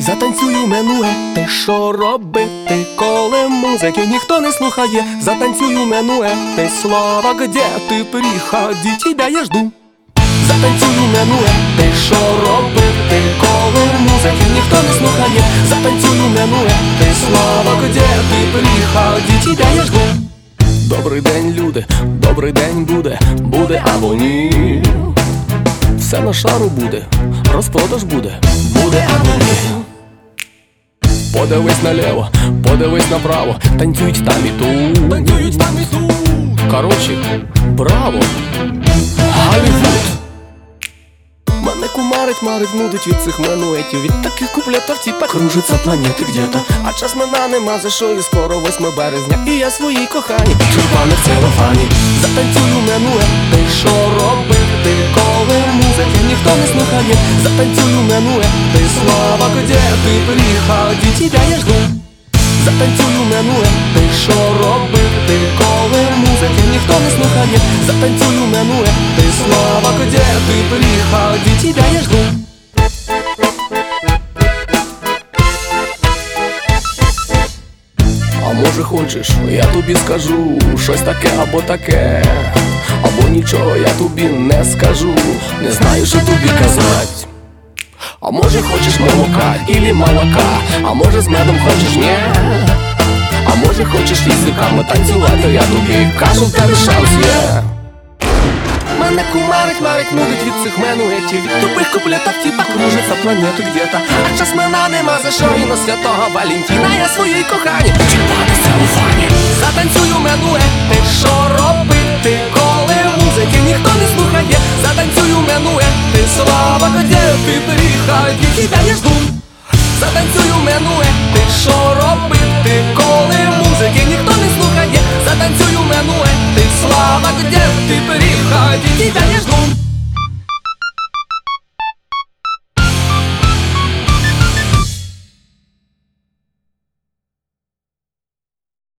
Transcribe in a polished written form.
Затанцюю минуе, ти що робити, коли музики ніхто не слухає? Затанцюю минуе, ти слава, где ти приходи, тебя я жду. Затанцюю минуе, ти що робити, коли музики ніхто не слухає? Затанцюю минуе, ти слава, где ти приходи, тебя я жду. Добрий день, люди, добрий день буде, буде або ні. Все на шару буде, розпродаж буде, буде або ні. Подивись наліво, подивись направо, танцюють там і тут, танцюють там і тут. Короче, браво, Голлівуд. Мене кумарить, нудить від цих мануетів, від таких куплетів типа кружиться планети где-то. А час мене нема за що, і скоро 8 березня, і я своїй кохані черпане в целофані. Затанцюю минуе, ти що робити, коли музики ніхто не слухає? Затанцюю минуе, ти слава, где ти приходи, тебя я жду. Затанцюю минуе, ти що робити, коли музики ніхто не слухає? Затанцюю минуе, ти слава, где ти приходи, тебя я жду. А може хочеш, я тобі скажу щось таке або таке, або нічого я тобі не скажу, не знаю, що тобі казать. А може хочеш молока или молока, а може з медом хочеш, ні. А може хочеш язиками танцювати, я тобі кажу, в тебе шанс є. Мене кумарить, нудить від цих менуетів, від тупих куплетів типа кружиться планети где-то. А час мене нема за що, і на святого Валентина я своїй кохані черпати в целофані. Затанцюю минуе, ти що робити, коли музики ніхто не слухає? Затанцюю минуе, ти слава, где ти приходи, тебя я жду. Затанцюю минуе, ти що робити, коли